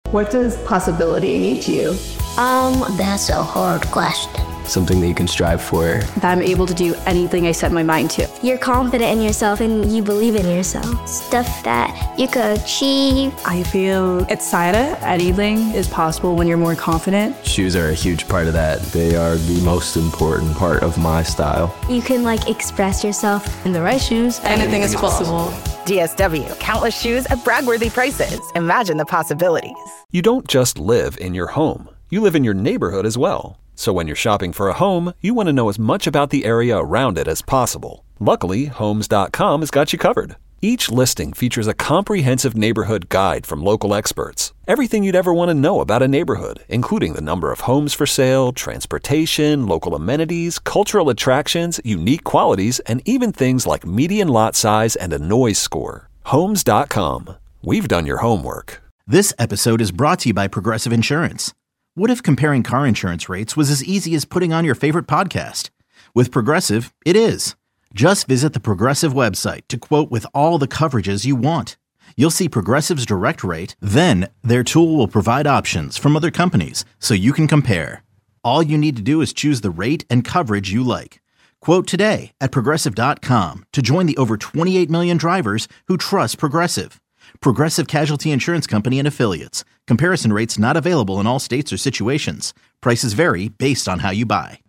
What does possibility mean to you? That's a hard question. Something that you can strive for. That I'm able to do anything I set my mind to. You're confident in yourself and you believe in yourself. Stuff that you could achieve. I feel excited. Anything is possible when you're more confident. Shoes are a huge part of that. They are the most important part of my style. You can express yourself. In the right shoes, anything is possible. DSW, countless shoes at brag-worthy prices. Imagine the possibilities. You don't just live in your home. You live in your neighborhood as well. So when you're shopping for a home, you want to know as much about the area around it as possible. Luckily, Homes.com has got you covered. Each listing features a comprehensive neighborhood guide from local experts. Everything you'd ever want to know about a neighborhood, including the number of homes for sale, transportation, local amenities, cultural attractions, unique qualities, and even things like median lot size and a noise score. Homes.com. We've done your homework. This episode is brought to you by Progressive Insurance. What if comparing car insurance rates was as easy as putting on your favorite podcast? With Progressive, it is. Just visit the Progressive website to quote with all the coverages you want. You'll see Progressive's direct rate, then their tool will provide options from other companies so you can compare. All you need to do is choose the rate and coverage you like. Quote today at Progressive.com to join the over 28 million drivers who trust Progressive. Progressive Casualty Insurance Company and Affiliates. Comparison rates not available in all states or situations. Prices vary based on how you buy.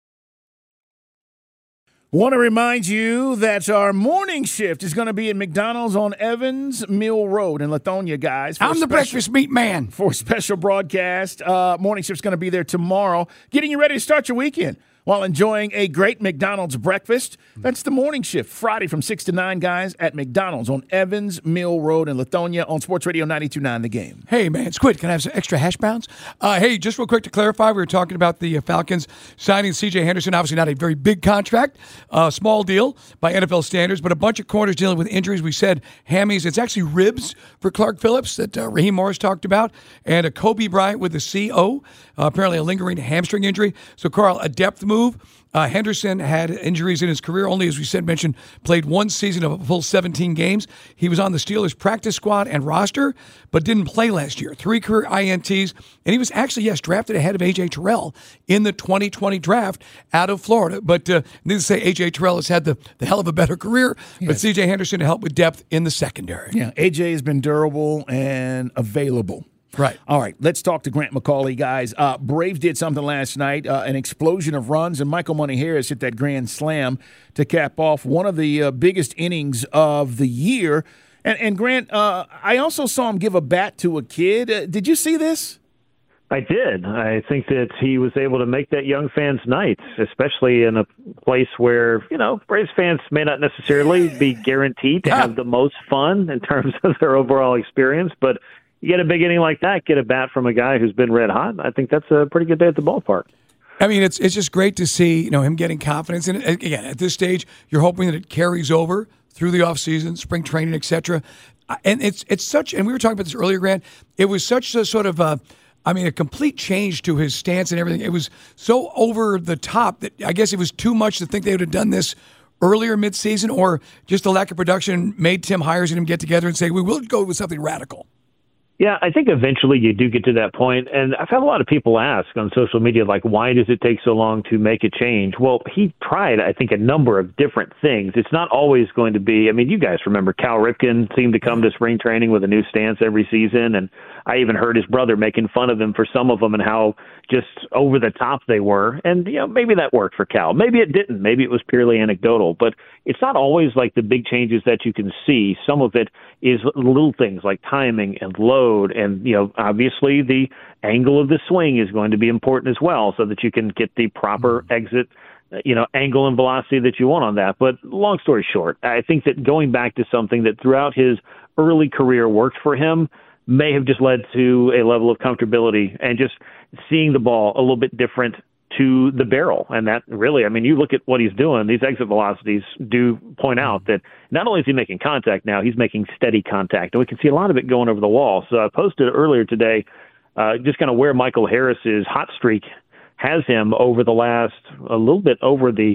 Want to remind you that our morning shift is going to be in McDonald's on Evans Mill Road in Lithonia, guys. I'm the breakfast meat man. For a special broadcast. Morning shift's going to be there tomorrow, getting you ready to start your weekend while enjoying a great McDonald's breakfast. That's the morning shift, Friday from 6 to 9, guys, at McDonald's on Evans Mill Road in Lithonia on Sports Radio 92.9 The Game. Hey, man, Squid, can I have some extra hash browns? Hey, just real quick to clarify, we were talking about the Falcons signing C.J. Henderson, obviously not a very big contract, small deal by NFL standards, but a bunch of corners dealing with injuries. We said hammies. It's actually ribs for Clark Phillips that Raheem Morris talked about, and a Kobe Bryant with the CO, apparently a lingering hamstring injury. So, Carl, a depth move. Henderson had injuries in his career, only, as we said, mentioned, played one season of a full 17 games. He was on the Steelers practice squad and roster, but didn't play last year. 3 career INTs, and he was actually, yes, drafted ahead of A.J. Terrell in the 2020 draft out of Florida. But needless to say, A.J. Terrell has had the hell of a better career, yes. But C.J. Henderson to help with depth in the secondary. Yeah, A.J. has been durable and available. Right. All right, let's talk to Grant McCauley, guys. Braves did something last night, an explosion of runs, and Michael Money Harris hit that grand slam to cap off one of the biggest innings of the year. And Grant, I also saw him give a bat to a kid. Did you see this? I did. I think that he was able to make that young fan's night, especially in a place where, Braves fans may not necessarily be guaranteed to have the most fun in terms of their overall experience, but you get a big inning like that, get a bat from a guy who's been red hot, I think that's a pretty good day at the ballpark. I mean, it's just great to see, him getting confidence. And again, at this stage, you're hoping that it carries over through the offseason, spring training, etc. And it's such, and we were talking about this earlier, Grant, it was such a sort of a complete change to his stance and everything. It was so over the top that I guess it was too much to think they would have done this earlier midseason, or just the lack of production made Tim Hires and him get together and say, we will go with something radical. Yeah, I think eventually you do get to that point, and I've had a lot of people ask on social media, why does it take so long to make a change? Well, he tried, I think, a number of different things. It's not always going to be, you guys remember Cal Ripken seemed to come to spring training with a new stance every season, and I even heard his brother making fun of him for some of them and how just over the top they were. And, maybe that worked for Cal. Maybe it didn't. Maybe it was purely anecdotal. But it's not always like the big changes that you can see. Some of it is little things like timing and load. And, obviously the angle of the swing is going to be important as well so that you can get the proper exit, angle and velocity that you want on that. But long story short, I think that going back to something that throughout his early career worked for him may have just led to a level of comfortability and just seeing the ball a little bit different to the barrel. And that really, you look at what he's doing, these exit velocities do point out that not only is he making contact now, he's making steady contact. And we can see a lot of it going over the wall. So I posted earlier today just kind of where Michael Harris's hot streak has him over the last, a little bit over the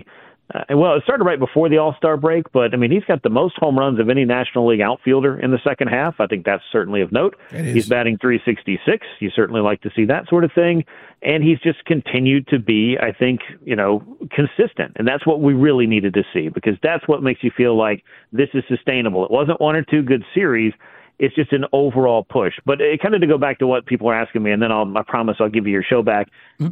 Well, it started right before the All-Star break, but, I mean, he's got the most home runs of any National League outfielder in the second half. I think that's certainly of note. He's batting .366. You certainly like to see that sort of thing. And he's just continued to be, I think, consistent. And that's what we really needed to see, because that's what makes you feel like this is sustainable. It wasn't one or two good series. It's just an overall push. But it kind of to go back to what people are asking me, and then I promise I'll give you your show back.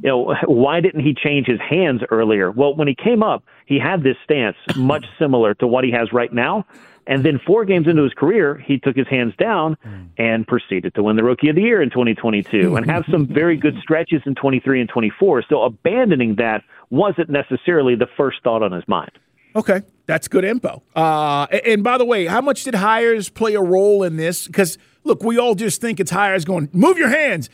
Why didn't he change his hands earlier? Well, when he came up, he had this stance much similar to what he has right now. And then 4 games into his career, he took his hands down and proceeded to win the Rookie of the Year in 2022 and have some very good stretches in 23 and 24. So abandoning that wasn't necessarily the first thought on his mind. Okay, that's good info. And by the way, how much did Hires play a role in this? Because, look, we all just think it's Hires going, move your hands.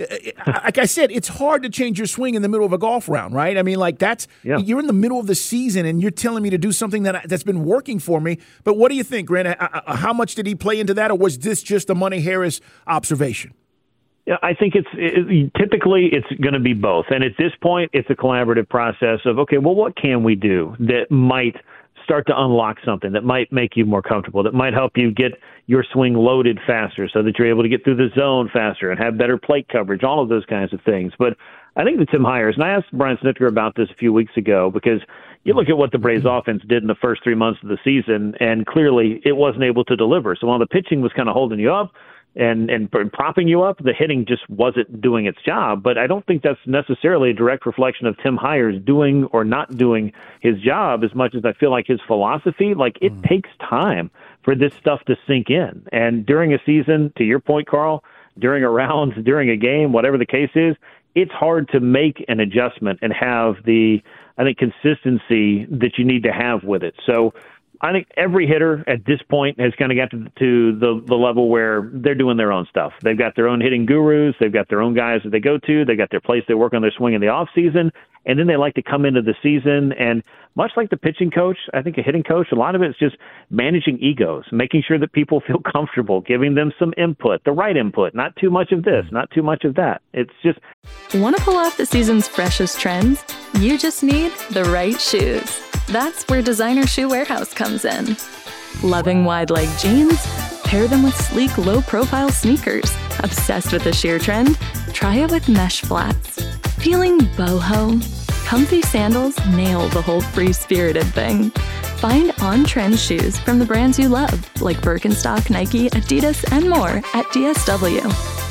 Like I said, it's hard to change your swing in the middle of a golf round, right? I mean, like you're in the middle of the season and you're telling me to do something that's been working for me. But what do you think, Grant? How much did he play into that, or was this just a Money Harris observation? Yeah, I think typically it's going to be both. And at this point, it's a collaborative process of, okay, well, what can we do that might start to unlock something, that might make you more comfortable, that might help you get your swing loaded faster so that you're able to get through the zone faster and have better plate coverage, all of those kinds of things. But I think the Tim Hires, and I asked Brian Snitker about this a few weeks ago, because you look at what the Braves offense did in the first 3 months of the season, and clearly it wasn't able to deliver. So while the pitching was kind of holding you up, and propping you up, the hitting just wasn't doing its job. But I don't think that's necessarily a direct reflection of Tim Hires doing or not doing his job, as much as I feel like his philosophy, it takes time for this stuff to sink in. And during a season, to your point, Carl, during a round, during a game, whatever the case is, it's hard to make an adjustment and have the, I think, consistency that you need to have with it. So I think every hitter at this point has kind of got to the level where they're doing their own stuff. They've got their own hitting gurus. They've got their own guys that they go to. They've got their place they work on their swing in the off season. And then they like to come into the season. And much like the pitching coach, I think a hitting coach, a lot of it's just managing egos, making sure that people feel comfortable, giving them some input, the right input, not too much of this, not too much of that. It's just. Want to pull off the season's freshest trends? You just need the right shoes. That's where Designer Shoe Warehouse comes in. Loving wide leg jeans? Pair them with sleek, low-profile sneakers. Obsessed with the sheer trend? Try it with mesh flats. Feeling boho? Comfy sandals nail the whole free-spirited thing. Find on-trend shoes from the brands you love, like Birkenstock, Nike, Adidas, and more at DSW.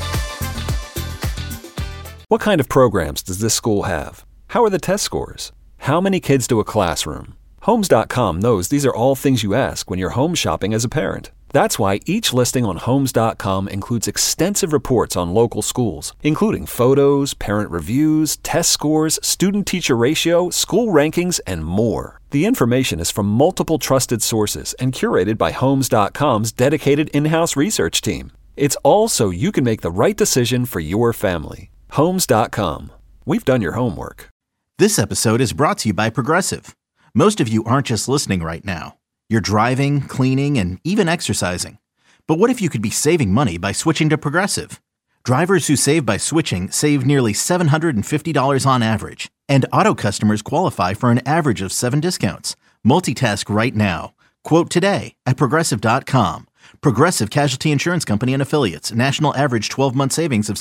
What kind of programs does this school have? How are the test scores? How many kids to a classroom? Homes.com knows these are all things you ask when you're home shopping as a parent. That's why each listing on Homes.com includes extensive reports on local schools, including photos, parent reviews, test scores, student-teacher ratio, school rankings, and more. The information is from multiple trusted sources and curated by Homes.com's dedicated in-house research team. It's all so you can make the right decision for your family. Homes.com. We've done your homework. This episode is brought to you by Progressive. Most of you aren't just listening right now. You're driving, cleaning, and even exercising. But what if you could be saving money by switching to Progressive? Drivers who save by switching save nearly $750 on average. And auto customers qualify for an average of 7 discounts. Multitask right now. Quote today at Progressive.com. Progressive Casualty Insurance Company and Affiliates. National average 12-month savings of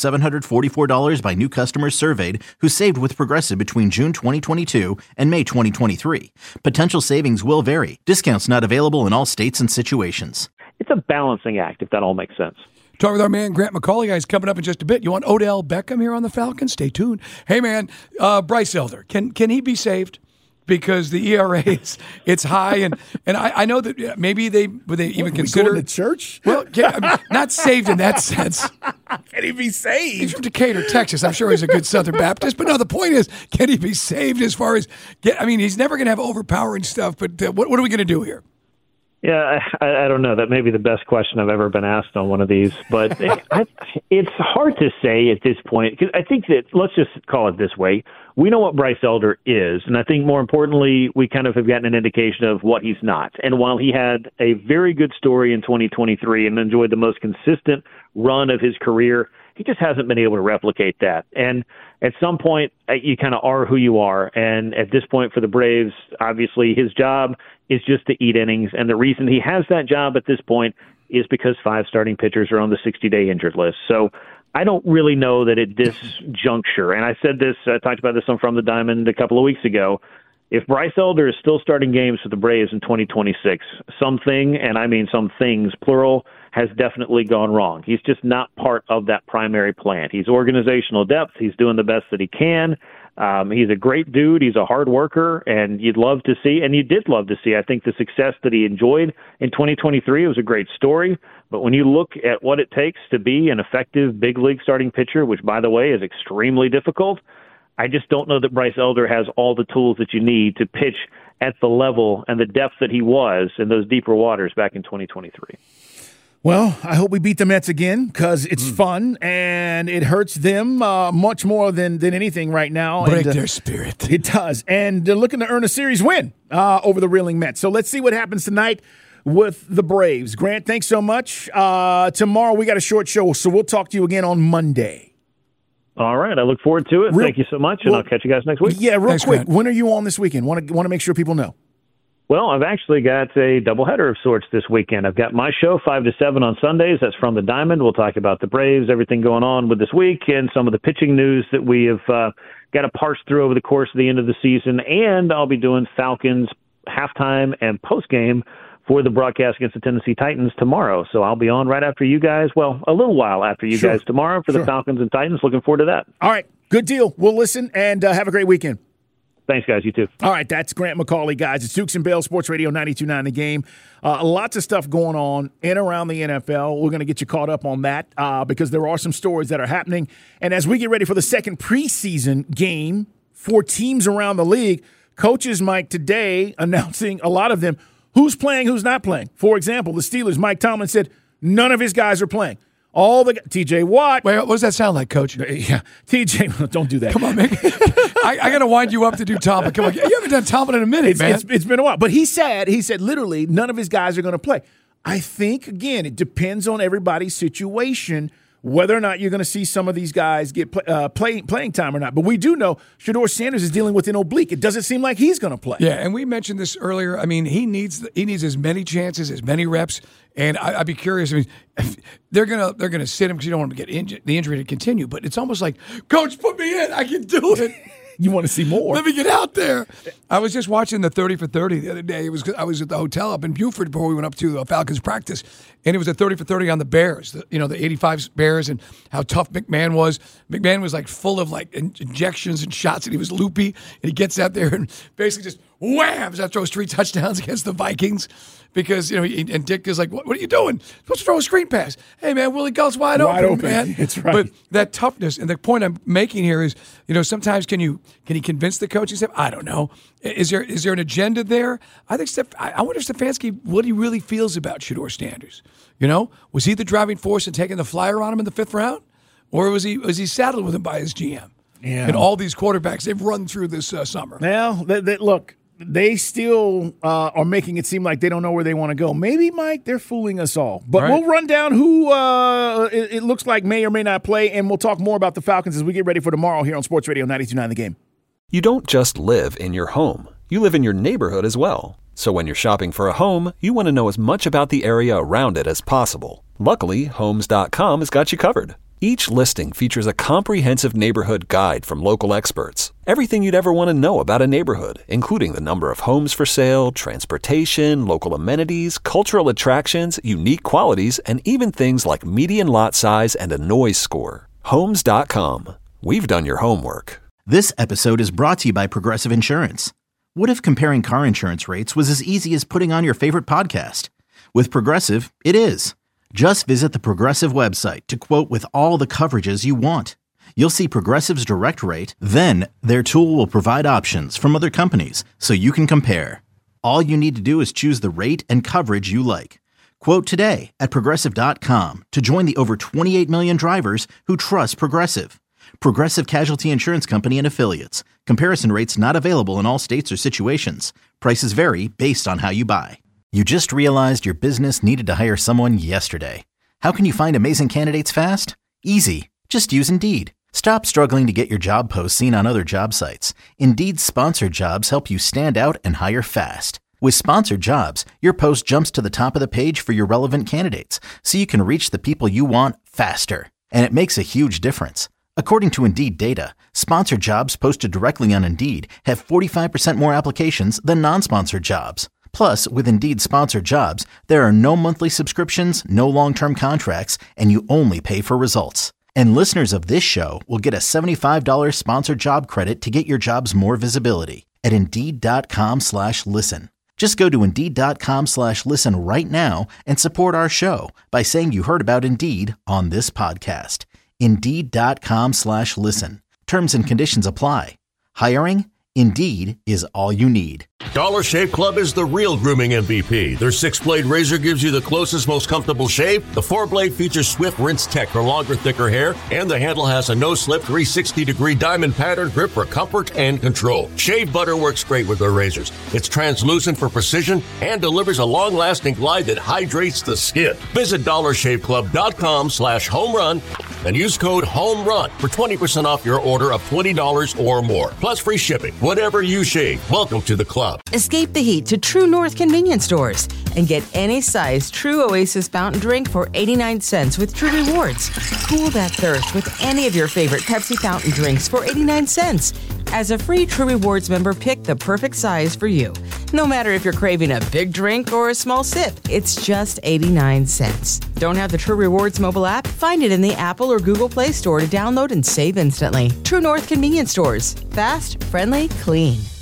$744 by new customers surveyed who saved with Progressive between June 2022 and May 2023. Potential savings will vary. Discounts not available in all states and situations. It's a balancing act, if that all makes sense. Talk with our man Grant McCauley, guys, coming up in just a bit. You want Odell Beckham here on the Falcons? Stay tuned. Hey, man, Bryce Elder, can he be saved? Because the ERA it's high, and I know that maybe would they even consider going to church? Well, not saved in that sense. Can he be saved? He's from Decatur, Texas. I'm sure he's a good Southern Baptist, but no. The point is, can he be saved? As far as he's never going to have overpowering stuff. But what are we going to do here? Yeah, I don't know. That may be the best question I've ever been asked on one of these, but it's hard to say at this point, because I think that, let's just call it this way, we know what Bryce Elder is, and I think more importantly, we kind of have gotten an indication of what he's not. And while he had a very good story in 2023 and enjoyed the most consistent run of his career, he just hasn't been able to replicate that. And at some point, you kind of are who you are. And at this point for the Braves, obviously his job is just to eat innings. And the reason he has that job at this point is because 5 starting pitchers are on the 60-day injured list. So I don't really know that at this juncture, and I said this, I talked about this on From the Diamond a couple of weeks ago, if Bryce Elder is still starting games for the Braves in 2026, something, and I mean some things, plural, has definitely gone wrong. He's just not part of that primary plan. He's organizational depth. He's doing the best that he can. He's a great dude. He's a hard worker, and you'd love to see, and you did love to see, I think, the success that he enjoyed in 2023. It was a great story. But when you look at what it takes to be an effective big league starting pitcher, which, by the way, is extremely difficult, I just don't know that Bryce Elder has all the tools that you need to pitch at the level and the depth that he was in those deeper waters back in 2023. Well, I hope we beat the Mets again because it's fun and it hurts them much more than anything right now. Break their spirit. It does. And they're looking to earn a series win over the reeling Mets. So let's see what happens tonight with the Braves. Grant, thanks so much. Tomorrow we got a short show, so we'll talk to you again on Monday. All right. I look forward to it. Thank you so much, and I'll catch you guys next week. Yeah, real quick. Grant. When are you on this weekend? Want to make sure people know. Well, I've actually got a doubleheader of sorts this weekend. I've got my show 5 to 7 on Sundays. That's From the Diamond. We'll talk about the Braves, everything going on with this week, and some of the pitching news that we have got to parse through over the course of the end of the season. And I'll be doing Falcons halftime and postgame for the broadcast against the Tennessee Titans tomorrow. So I'll be on right after you guys. Well, a little while after you guys tomorrow for the Falcons and Titans. Looking forward to that. All right. Good deal. We'll listen and have a great weekend. Thanks, guys. You too. All right. That's Grant McCauley, guys. It's Dukes and Bell, Sports Radio 92.9 The Game. Lots of stuff going on in around the NFL. We're going to get you caught up on that because there are some stories that are happening. And as we get ready for the second preseason game for teams around the league, coaches, Mike, today announcing a lot of them who's playing, who's not playing. For example, the Steelers, Mike Tomlin said none of his guys are playing. All the TJ Watt. Wait, what does that sound like, Coach? Yeah, TJ. Don't do that. Come on, man. I got to wind you up to do Tomlin. Come on, you haven't done Tomlin in a minute, man. It's been a while, but he said literally none of his guys are going to play. I think again, it depends on everybody's situation whether or not you're going to see some of these guys get playing time or not. But we do know Shedeur Sanders is dealing with an oblique. It doesn't seem like he's going to play. Yeah, and we mentioned this earlier. I mean, he needs as many chances, as many reps. And I'd be curious. I mean, they're gonna sit him because you don't want him to get the injury to continue. But it's almost like, Coach, put me in. I can do it. You want to see more? Let me get out there. I was just watching the 30 for 30 the other day. I was at the hotel up in Buford before we went up to Falcons practice, and it was a 30 for 30 on the Bears. The 85 Bears and how tough McMahon was. McMahon was like full of like injections and shots, and he was loopy. And he gets out there and basically just whams! That throws 3 touchdowns against the Vikings. Because, and Dick is like, what are you doing? Supposed to throw a screen pass. Hey, man, Willie Gull's wide open, man. That's right. But that toughness, and the point I'm making here is, sometimes can he convince the coaching staff? I don't know. Is there an agenda there? I think I wonder if Stefanski, what he really feels about Shedeur Sanders. Was he the driving force in taking the flyer on him in the 5th round? Or was he saddled with him by his GM? Yeah. And all these quarterbacks they've run through this summer. Well, look. They still are making it seem like they don't know where they want to go. Maybe, Mike, they're fooling us all. But We'll run down who it looks like may or may not play, and we'll talk more about the Falcons as we get ready for tomorrow here on Sports Radio 92.9 The Game. You don't just live in your home. You live in your neighborhood as well. So when you're shopping for a home, you want to know as much about the area around it as possible. Luckily, Homes.com has got you covered. Each listing features a comprehensive neighborhood guide from local experts. Everything you'd ever want to know about a neighborhood, including the number of homes for sale, transportation, local amenities, cultural attractions, unique qualities, and even things like median lot size and a noise score. Homes.com. We've done your homework. This episode is brought to you by Progressive Insurance. What if comparing car insurance rates was as easy as putting on your favorite podcast? With Progressive, it is. Just visit the Progressive website to quote with all the coverages you want. You'll see Progressive's direct rate, then their tool will provide options from other companies so you can compare. All you need to do is choose the rate and coverage you like. Quote today at Progressive.com to join the over 28 million drivers who trust Progressive. Progressive Casualty Insurance Company and Affiliates. Comparison rates not available in all states or situations. Prices vary based on how you buy. You just realized your business needed to hire someone yesterday. How can you find amazing candidates fast? Easy. Just use Indeed. Stop struggling to get your job posts seen on other job sites. Indeed's sponsored jobs help you stand out and hire fast. With sponsored jobs, your post jumps to the top of the page for your relevant candidates, so you can reach the people you want faster. And it makes a huge difference. According to Indeed data, sponsored jobs posted directly on Indeed have 45% more applications than non-sponsored jobs. Plus, with Indeed sponsored jobs, there are no monthly subscriptions, no long-term contracts, and you only pay for results. And listeners of this show will get a $75 sponsored job credit to get your jobs more visibility at Indeed.com/listen. Just go to Indeed.com/listen right now and support our show by saying you heard about Indeed on this podcast. Indeed.com/listen. Terms and conditions apply. Hiring? Indeed is all you need. Dollar Shave Club is the real grooming MVP. Their 6-blade razor gives you the closest, most comfortable shave. The 4-blade features Swift Rinse Tech for longer, thicker hair, and the handle has a no-slip 360-degree diamond pattern grip for comfort and control. Shave butter works great with their razors. It's translucent for precision and delivers a long-lasting glide that hydrates the skin. Visit DollarShaveClub.com/homerun and use code HOMERUN for 20% off your order of $20 or more, plus free shipping. Whatever you shave, welcome to the club. Escape the heat to True North convenience stores and get any size True Oasis fountain drink for 89 cents with True Rewards. Cool that thirst with any of your favorite Pepsi fountain drinks for 89 cents. As a free True Rewards member, pick the perfect size for you. No matter if you're craving a big drink or a small sip, it's just 89 cents. Don't have the True Rewards mobile app? Find it in the Apple or Google Play Store to download and save instantly. True North convenience stores. Fast, friendly, clean.